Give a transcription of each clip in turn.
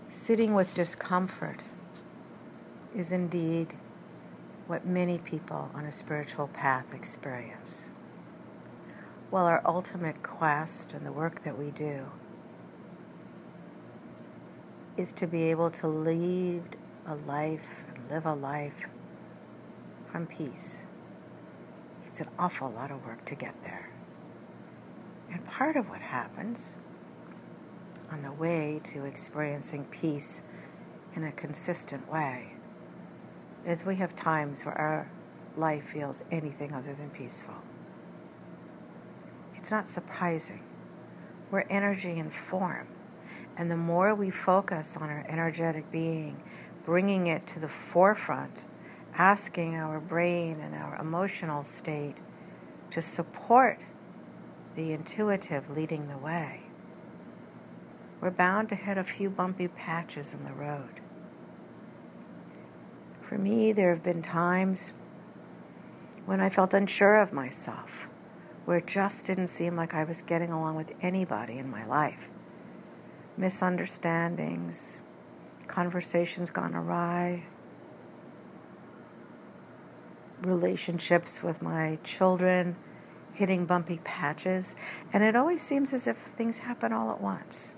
Sitting with discomfort is indeed what many people on a spiritual path experience. While our ultimate quest and the work that we do is to be able to lead a life and live a life from peace, it's an awful lot of work to get there. And part of what happens on the way to experiencing peace in a consistent way is we have times where our life feels anything other than peaceful. It's not surprising. We're energy and form. And the more we focus on our energetic being, bringing it to the forefront, asking our brain and our emotional state to support the intuitive leading the way, we're bound to hit a few bumpy patches in the road. For me, there have been times when I felt unsure of myself, where it just didn't seem like I was getting along with anybody in my life. Misunderstandings, conversations gone awry, relationships with my children hitting bumpy patches, and it always seems as if things happen all at once.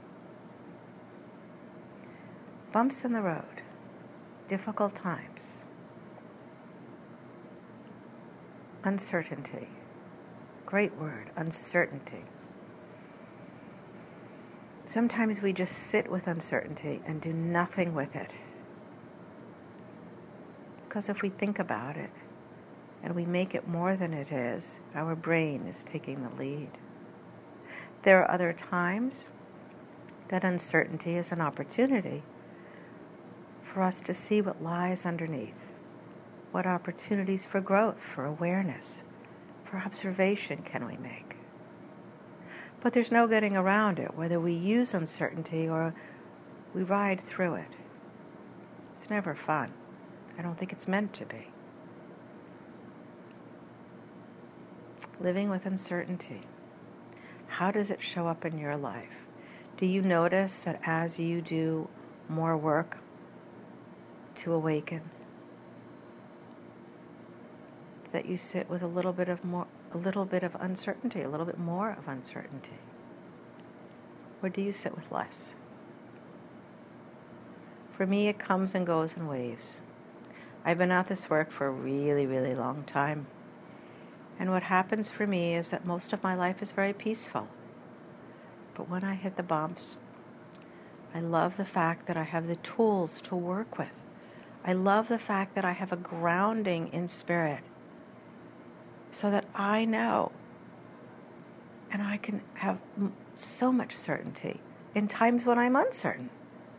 Bumps in the road, difficult times, uncertainty. Great word, uncertainty. Sometimes we just sit with uncertainty and do nothing with it. Because if we think about it and we make it more than it is, our brain is taking the lead. There are other times that uncertainty is an opportunity for us to see what lies underneath. What opportunities for growth, for awareness, for observation can we make? But there's no getting around it, whether we use uncertainty or we ride through it. It's never fun. I don't think it's meant to be. Living with uncertainty. How does it show up in your life? Do you notice that as you do more work to awaken, that you sit with a little bit of uncertainty, a little bit more of uncertainty? Or do you sit with less? For me, it comes and goes in waves. I've been at this work for a really, really long time. And what happens for me is that most of my life is very peaceful. But when I hit the bumps, I love the fact that I have the tools to work with. I love the fact that I have a grounding in spirit, so that I know and I can have so much certainty in times when I'm uncertain.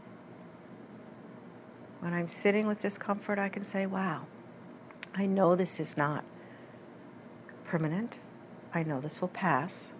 When I'm sitting with discomfort, I can say, wow, I know this is not permanent. I know this will pass.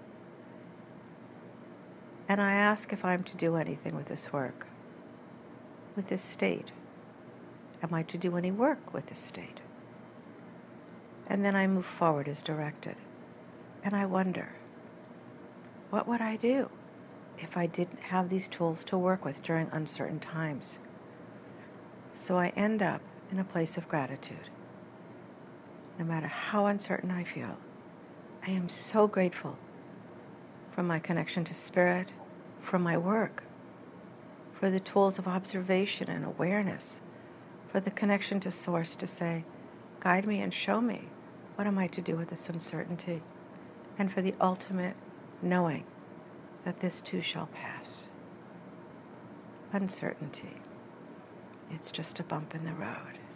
And I ask if I'm to do anything with this work, with this state. Am I to do any work with this state? And then I move forward as directed. And I wonder, what would I do if I didn't have these tools to work with during uncertain times? So I end up in a place of gratitude. No matter how uncertain I feel, I am so grateful for my connection to spirit, for my work, for the tools of observation and awareness, for the connection to source to say, guide me and show me what am I to do with this uncertainty, and for the ultimate knowing that this too shall pass. Uncertainty. It's just a bump in the road.